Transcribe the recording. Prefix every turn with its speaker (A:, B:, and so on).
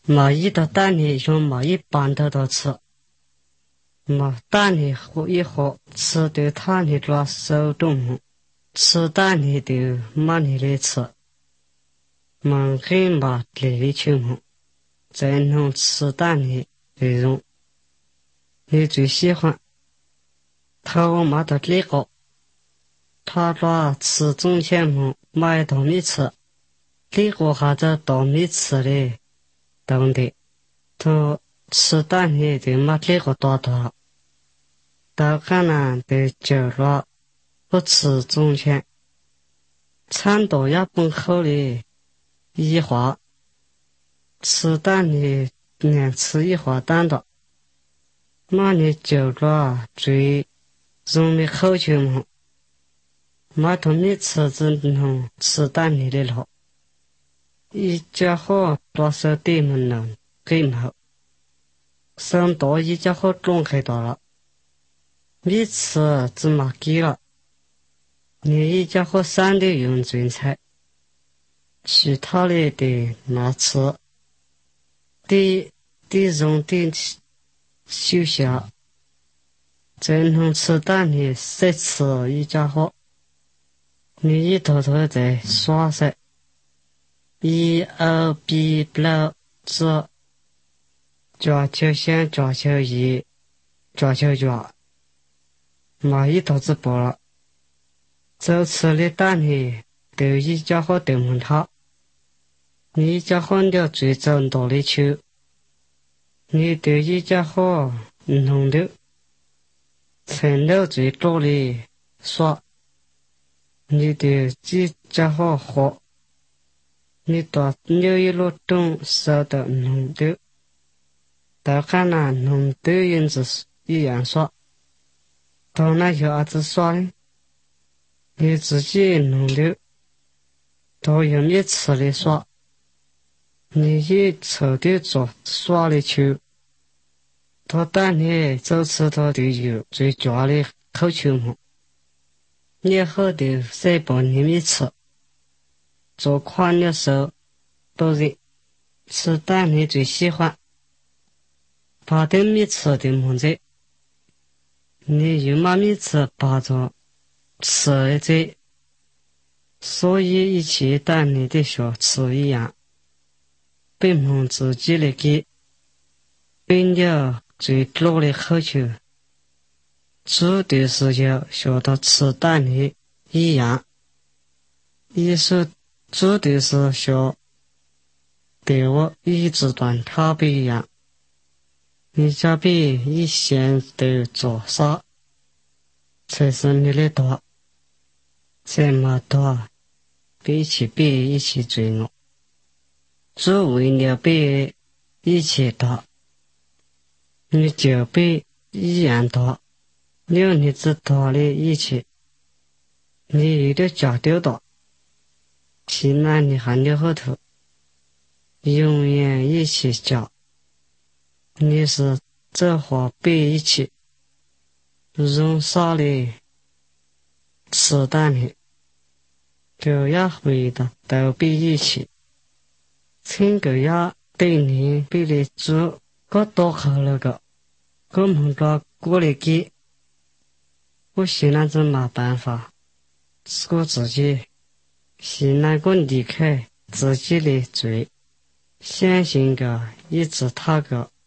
A: 毛一到蛋里用毛一般的吃，毛蛋里喝一喝，吃的汤里抓手动，吃蛋里的慢里来吃，忙给毛里去摸，再弄吃蛋里内容，你最喜欢。他我妈的那个，他抓吃中间么买稻米吃，那个还在稻米吃的。等的，都吃蛋里的嘛这个多多，到看呢的久了，不吃中间，餐多也不好的，一花，吃蛋里连吃一花蛋的，那你久了最容易好去么？马桶里吃只能吃蛋里的了。一家伙多少对门人给毛，生多一家伙种开到了，你吃只嘛给了，你一家伙生的用准菜，其他的拿吃，的容的休息，再能吃蛋的再吃一家伙，你一头头在耍噻。一二 B 不了这抓球线抓球一抓球抓，马一头子饱了，这吃的蛋里都一家伙都问他，你一家伙了最真多的球，你都一家伙弄的，成了最多的耍，你都一家伙喝。你到六一路东收的弄的，到看那弄的人子一样说，到那有儿子说呢，你自己弄的，都用你吃的说，你一抽的做耍的球，到蛋里走吃到的有最佳的口球么？你好的谁帮你们吃？做宽的时候，都是吃蛋你最喜欢，把点米吃的么子，你有嘛米吃把着吃的，所以一起蛋你的小吃一样，并凭自己的给，并了最多的好处，煮的时候学到吃蛋的一样，一是煮的是学对我一直段特别一样，你家比以前都做啥，才是你的多，这么多，比一起罪恶，煮为了比一起多，你就比一样多，有你知道的一起，你有点假丢多。现在你还留后头，永远一起教。你是这话比一起，用啥的吃蛋的，就要回答都比一起。请个要对你比你做个多好了个，我们个过来给，我现在真没办法，我自己。现在我离开自己的罪，相信个一直他个